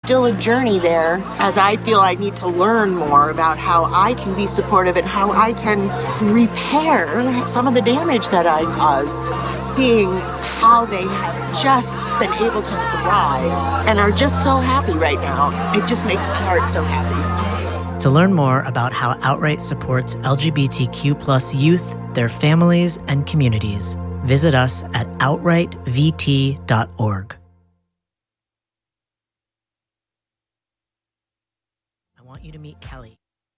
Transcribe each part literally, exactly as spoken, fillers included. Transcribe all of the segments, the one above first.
still a journey there as I feel I need to learn more about how I can be supportive and how I can repair some of the damage that I caused. Seeing how they have just been able to thrive and are just so happy right now, it just makes my heart so happy. To learn more about how Outright supports L G B T Q plus youth, their families, and communities, visit us at outright v t dot org. I want you to meet Kelly.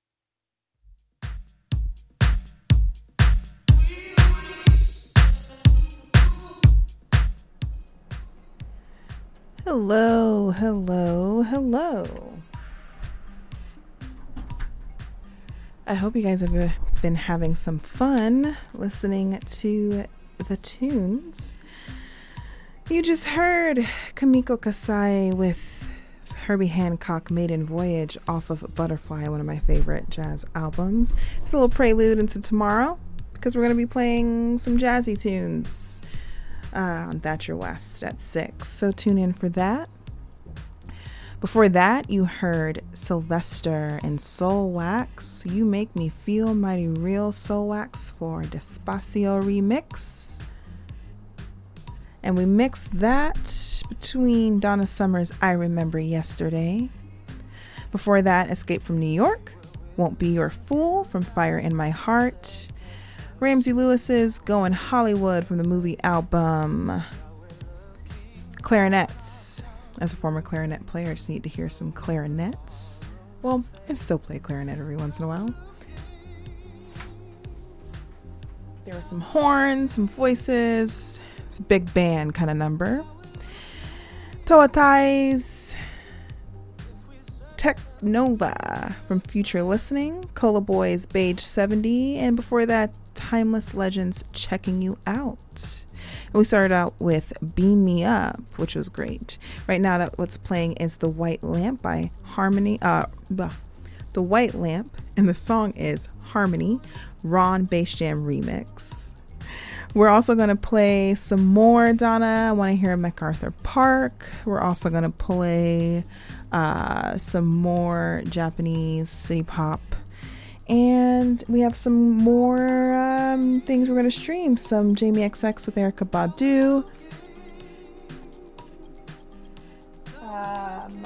Hello, hello, hello. I hope you guys have been having some fun listening to the tunes. You just heard Kamiko Kasai with Herbie Hancock, Maiden Voyage off of Butterfly, one of my favorite jazz albums. It's a little prelude into tomorrow because we're going to be playing some jazzy tunes uh, on Thatcher West at six. So tune in for that. Before that, you heard Sylvester and Soul Wax. You Make Me Feel Mighty Real, Soul Wax for Despacio remix. And we mixed that between Donna Summer's I Remember Yesterday. Before that, Escape from New York, Won't Be Your Fool from Fire in My Heart. Ramsey Lewis's Going Hollywood from the movie album. Clarinets. As a former clarinet player, I just need to hear some clarinets. Well, I still play clarinet every once in a while. There were some horns, some voices. It's a big band kind of number. Toatai's Tech Nova from Future Listening. Cola Boys Beige seventy. And before that, Timeless Legends Checking You Out. And we started out with Beam Me Up, which was great. Right now, that what's playing is The White Lamp by Harmony. Uh, the, the White Lamp, and the song is Harmony, Ron Bass Jam remix. We're also going to play some more Donna. I want to hear MacArthur Park. We're also going to play uh, some more Japanese city pop. And we have some more um, things we're going to stream. Some Jamie X X with Erykah Badu. Um,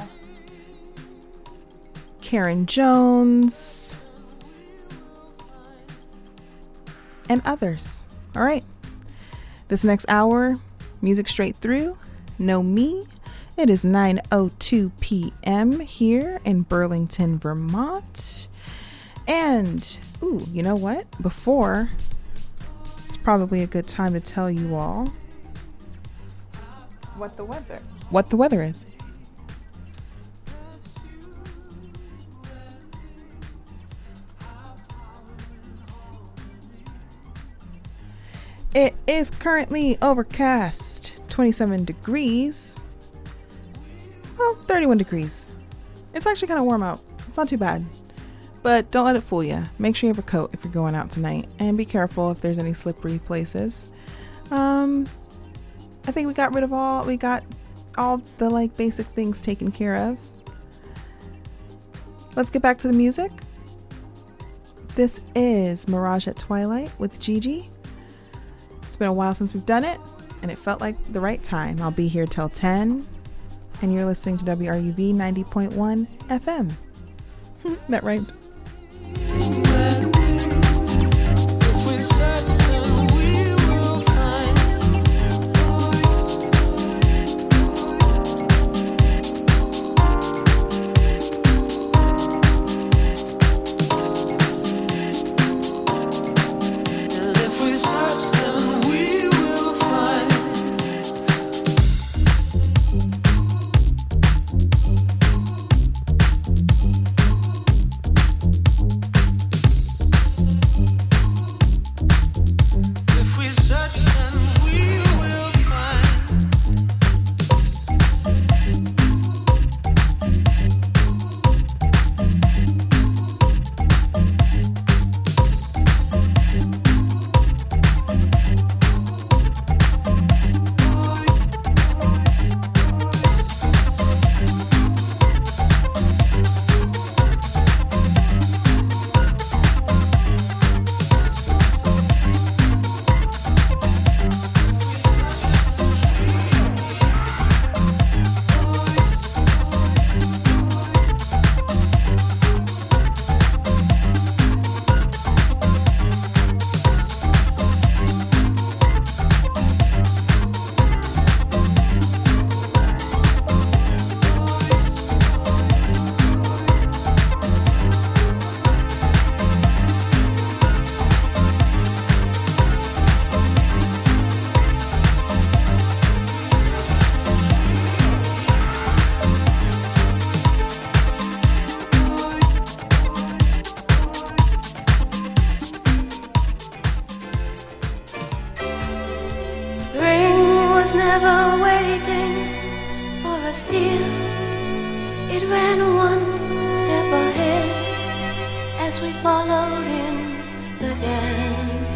Karen Jones. And others. All right. This next hour, music straight through. Know me. It is nine oh two p.m. here in Burlington, Vermont. And, ooh, you know what? Before, it's probably a good time to tell you all what the weather, what the weather is. It is currently overcast, twenty-seven degrees. Well, thirty-one degrees. It's actually kind of warm out. It's not too bad. But don't let it fool you. Make sure you have a coat if you're going out tonight. And be careful if there's any slippery places. Um, I think we got rid of all, we got all the like basic things taken care of. Let's get back to the music. This is Mirage at Twilight with Gigi. It's been a while since we've done it, and it felt like the right time. I'll be here till ten, and you're listening to W R U V ninety point one F M. That rhymed. If we search, then we will find. And if we search, then we will find. It ran one step ahead as we followed in the dance.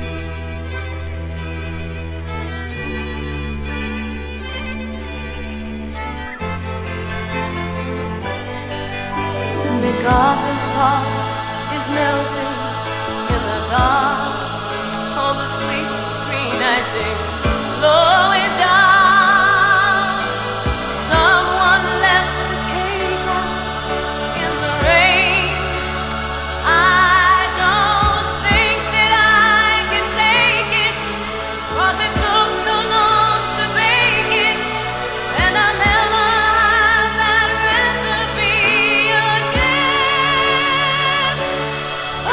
The garden's part is melting in the dark. All the sweet green icing blowing down. Someone left the cake out in the rain. I don't think that I can take it, 'cause it took so long to bake it, and I'll never have that recipe again. Oh,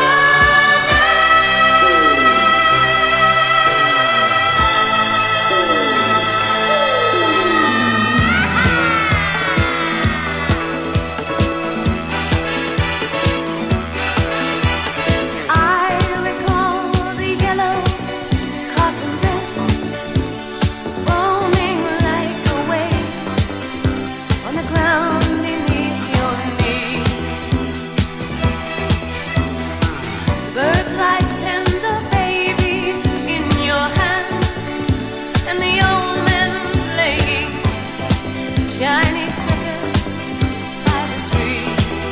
I recall the yellow cotton dress foaming like a wave on the ground beneath your knee. Birds like tender babies in your hand, and the old men playing Chinese checkers by the tree.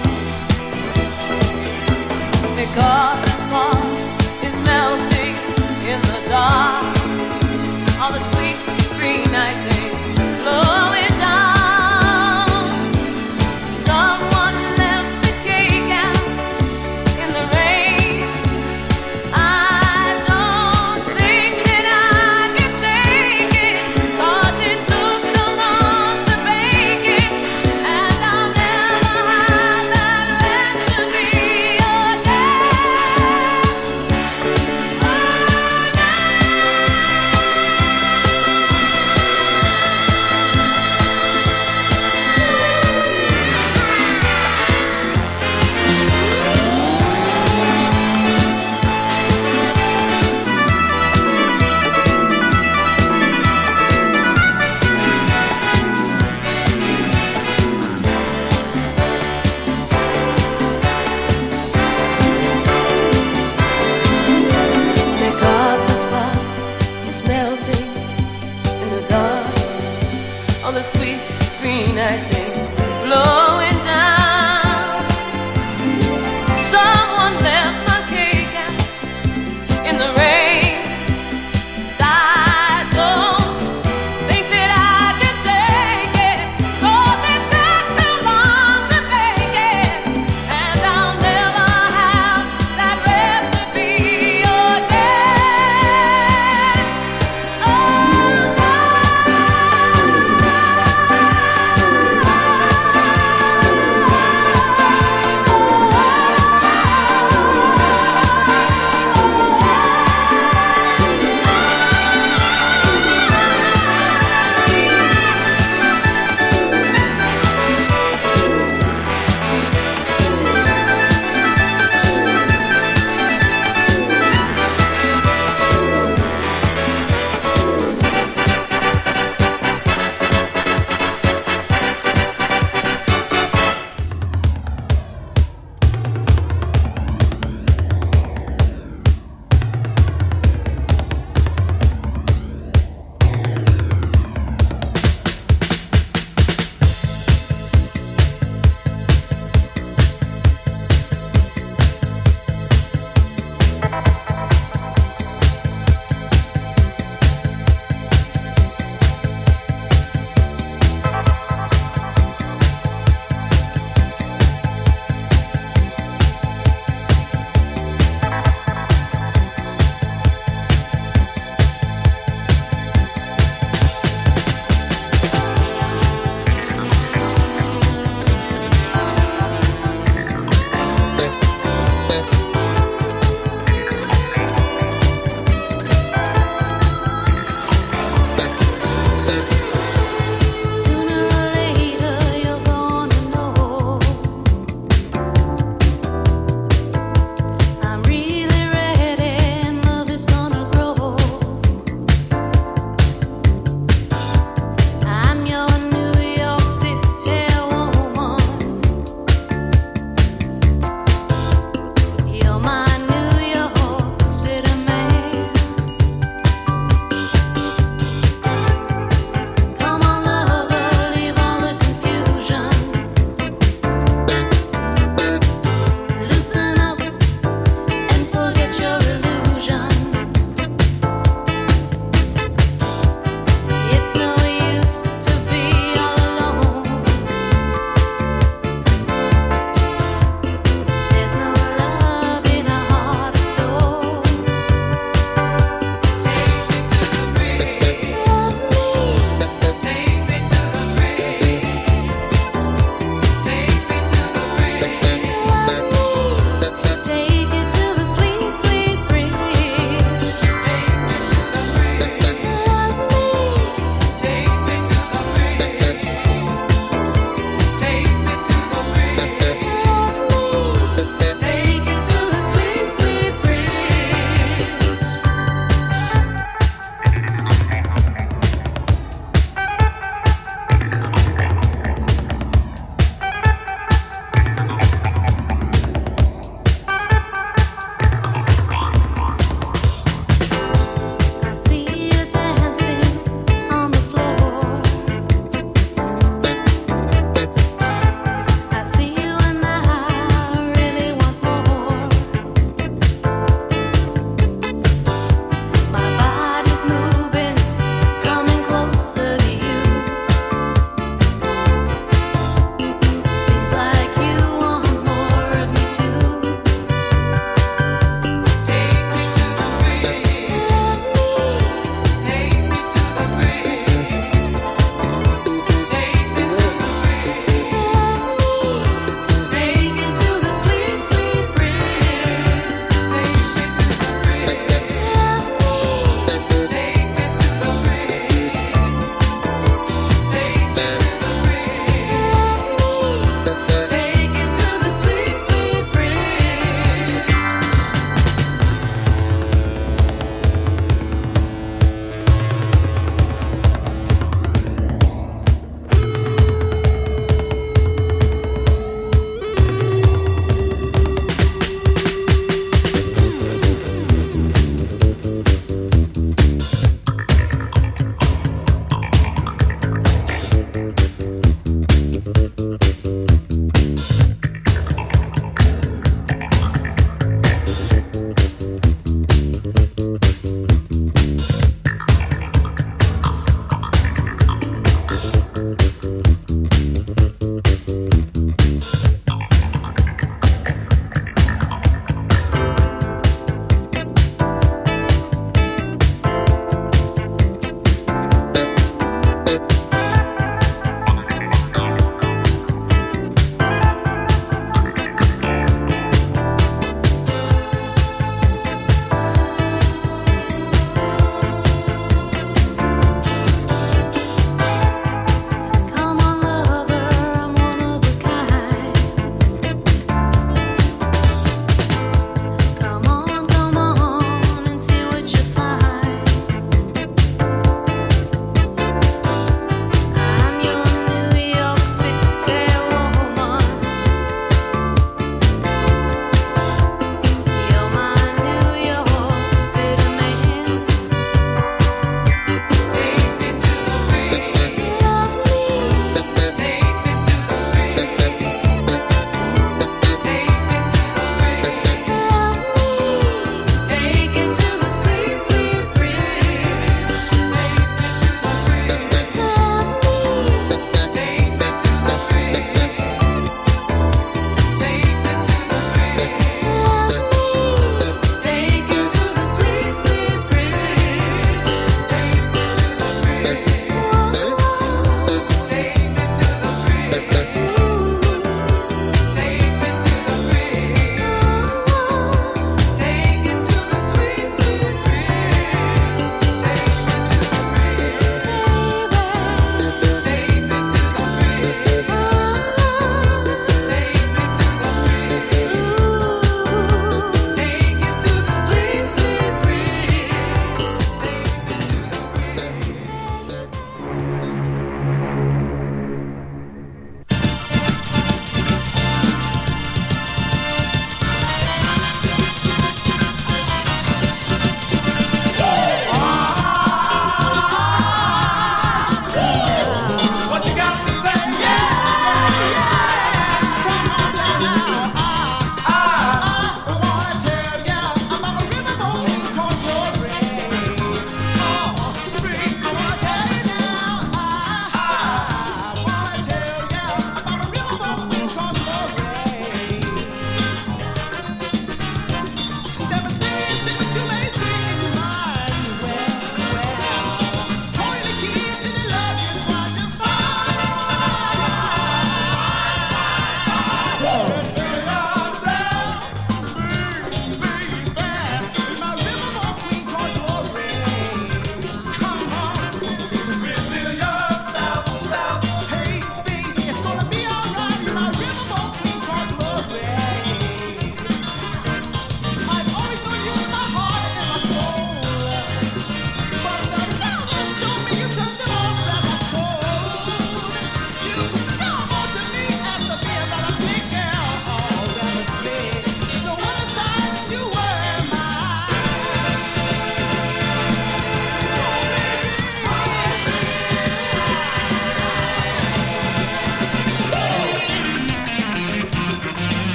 Because the spark is melting in the dark, all the sweet green icing flowing down. Someone left the cake out in the rain. I don't think that I can take it, 'cause it took so long to bake it, and I'll never have that recipe again.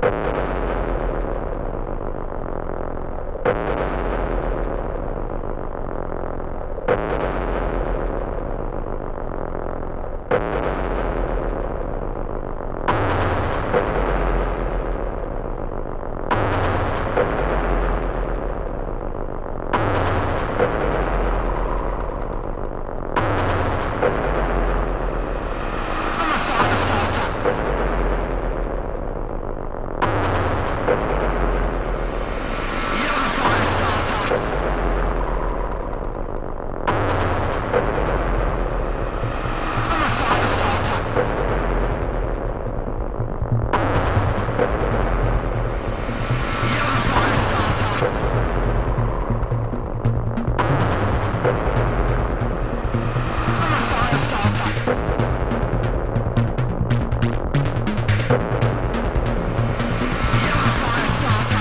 Fire starter.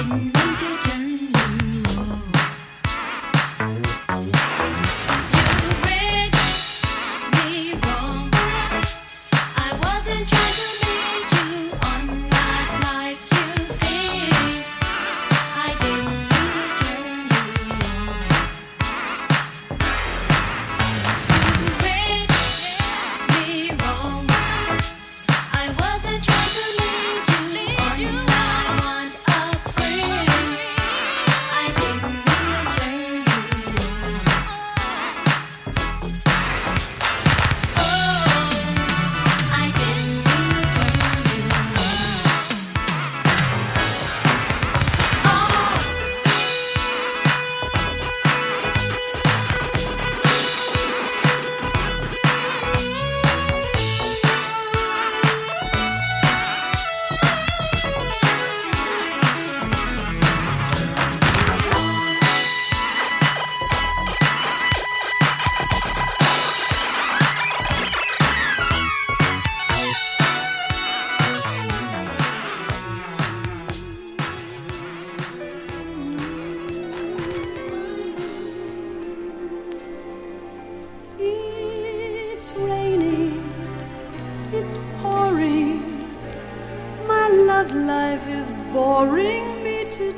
Life is boring me to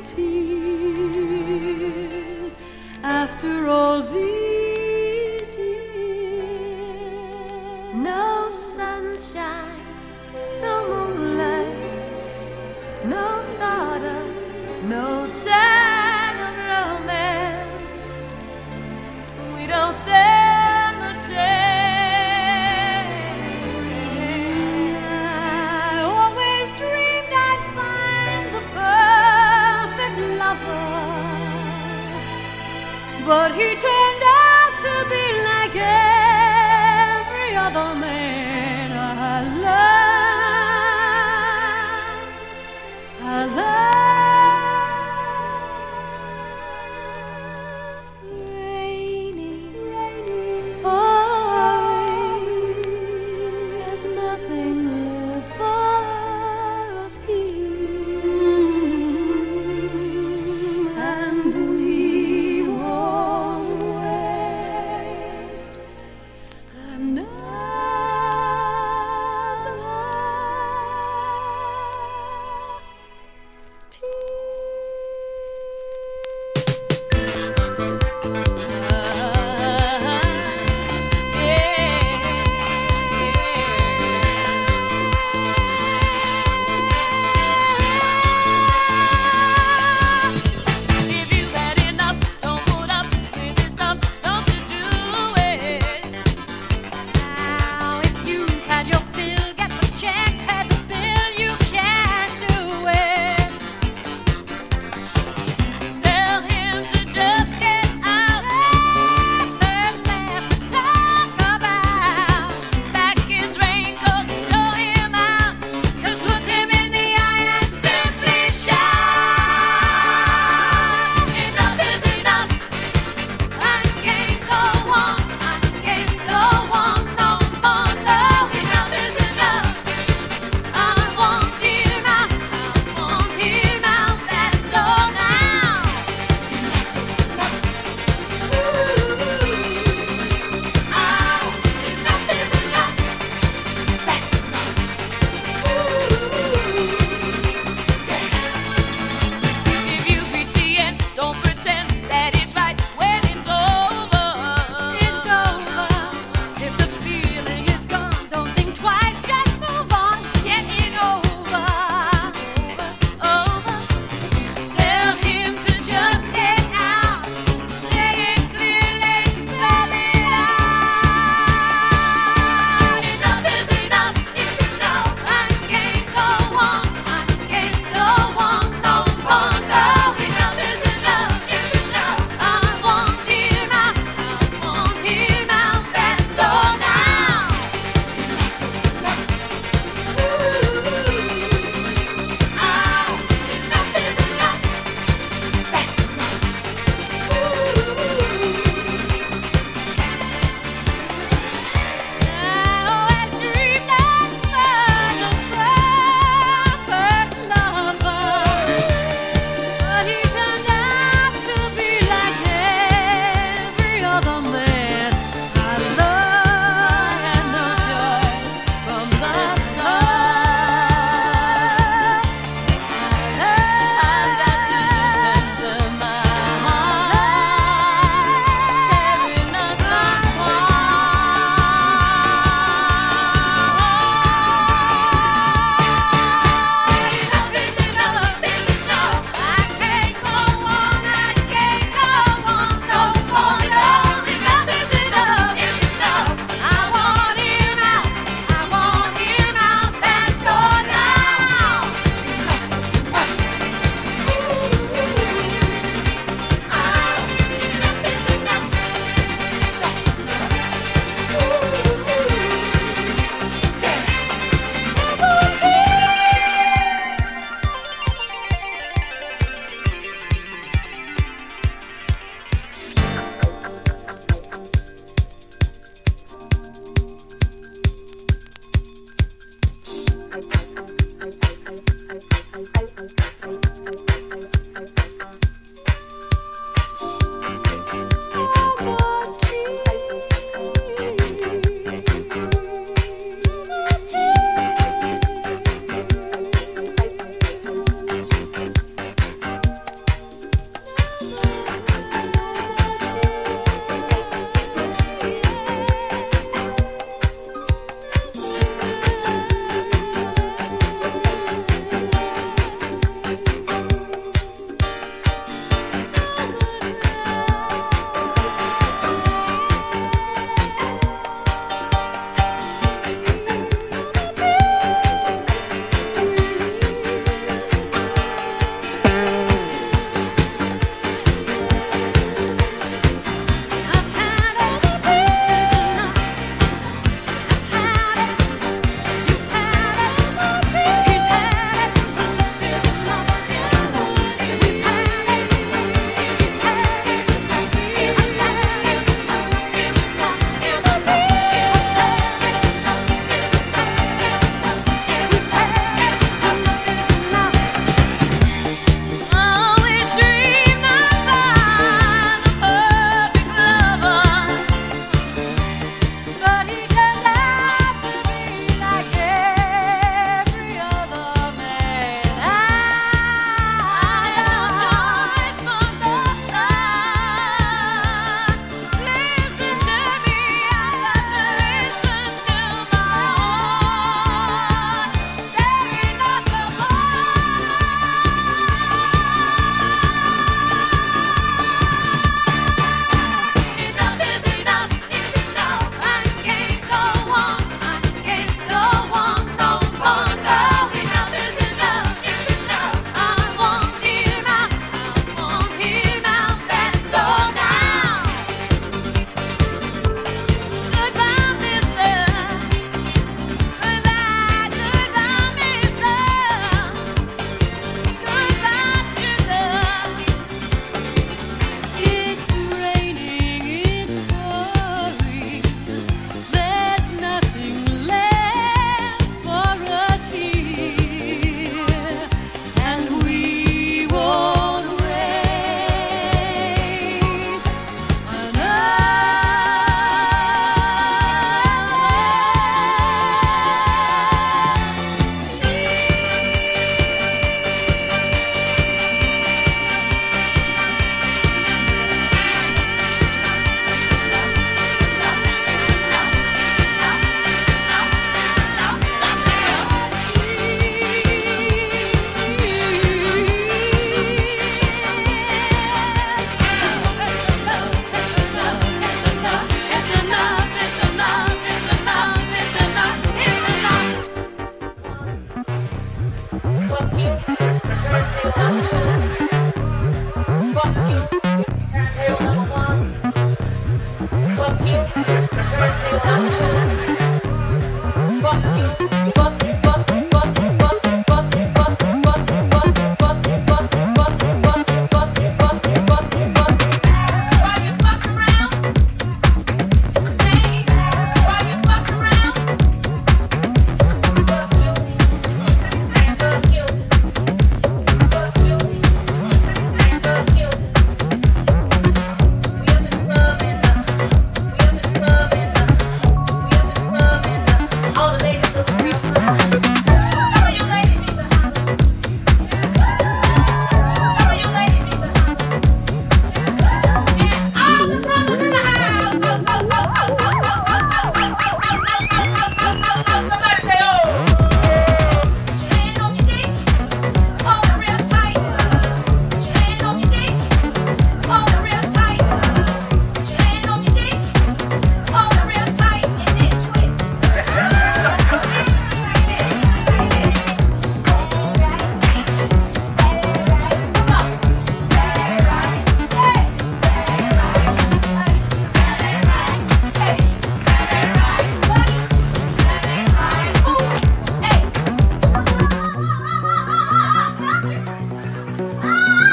tears after all these years. No sunshine, no moonlight, no stardust, no sign of romance. We don't stand a chance. But he turned out to be like every other man I love. I love.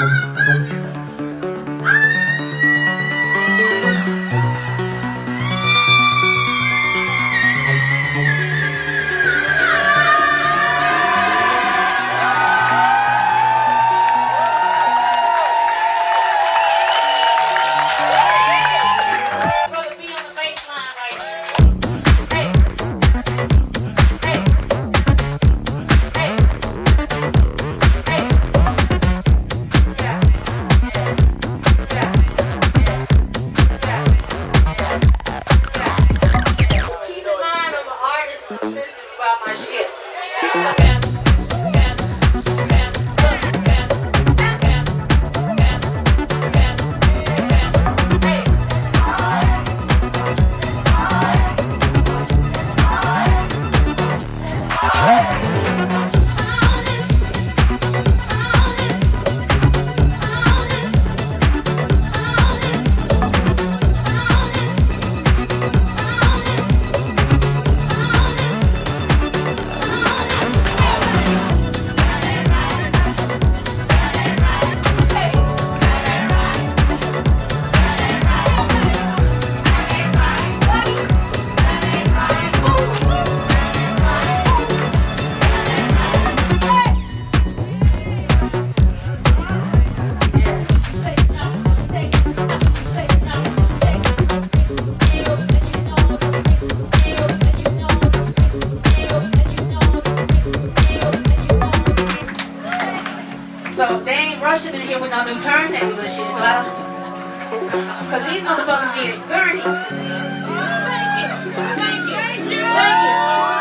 Russian in here with no new turntables and shit, so I don't. Because these motherfuckers need a gurney. Thank you. Thank you. Thank you. Thank you.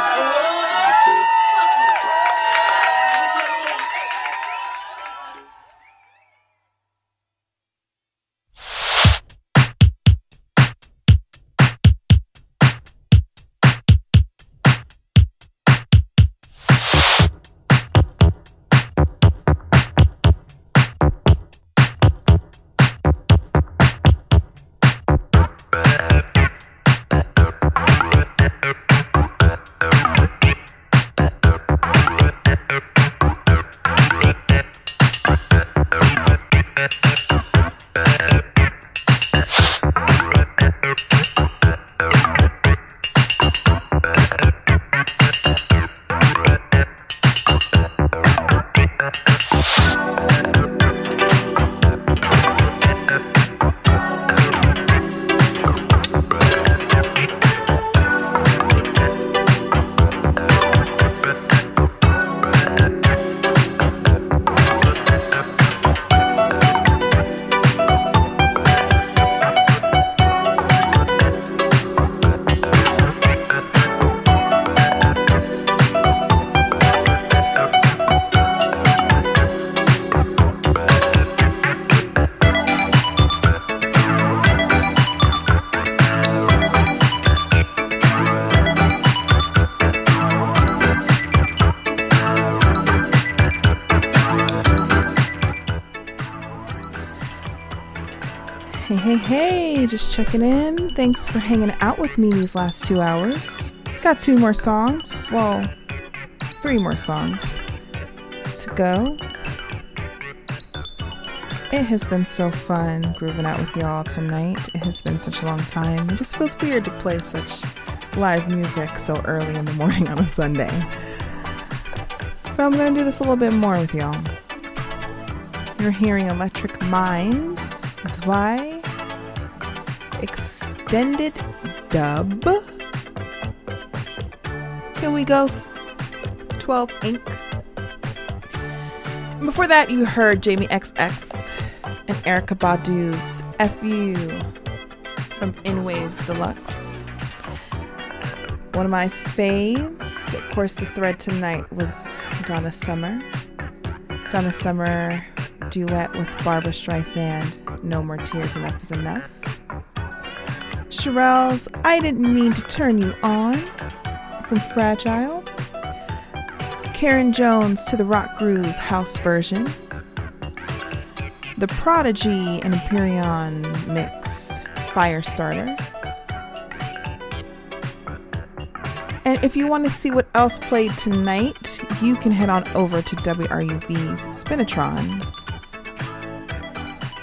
Hey, hey, hey, just checking in. Thanks for hanging out with me these last two hours. Got two more songs. Well, three more songs to go. It has been so fun grooving out with y'all tonight. It has been such a long time. It just feels weird to play such live music so early in the morning on a Sunday. So I'm going to do this a little bit more with y'all. You're hearing Electric Minds, Zwei, Extended Dub. Can we go twelve Ink? Before that, you heard Jamie X X and Erykah Badu's F U from In Waves Deluxe. One of my faves, of course, the thread tonight was Donna Summer. Donna Summer duet with Barbra Streisand, No More Tears, Enough Is Enough. Cheryl's I Didn't Mean to Turn You On from Fragile. Karen Jones to the Rock Groove house version. The Prodigy and Empyrean mix, Firestarter. And if you want to see what else played tonight, you can head on over to W R U V's Spinatron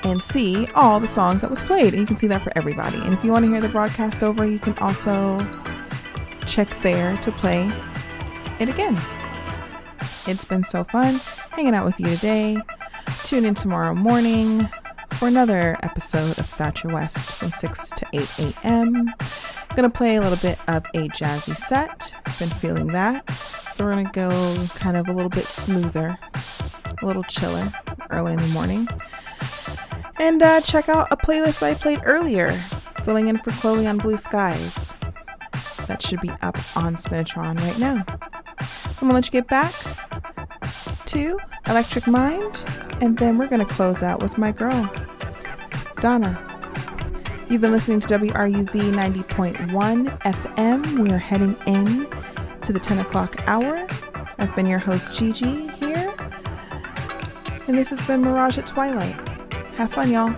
and see all the songs that was played. And you can see that for everybody. And if you want to hear the broadcast over, you can also check there to play it again. It's been so fun hanging out with you today. Tune in tomorrow morning for another episode of Thatcher West from six to eight a.m. Gonna play a little bit of a jazzy set. Been feeling that. So we're gonna go kind of a little bit smoother, a little chiller early in the morning. And uh, check out a playlist I played earlier, filling in for Chloe on Blue Skies. That should be up on Spinatron right now. So I'm gonna let you get back to Electric Mind, and then we're gonna close out with my girl, Donna. You've been listening to W R U V ninety point one F M. We are heading in to the ten o'clock hour. I've been your host, Gigi, here. And this has been Mirage at Twilight. Have fun, y'all.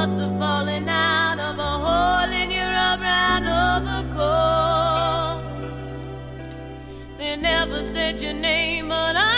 must have fallen out of a hole in your brown overcoat. They never said your name, but I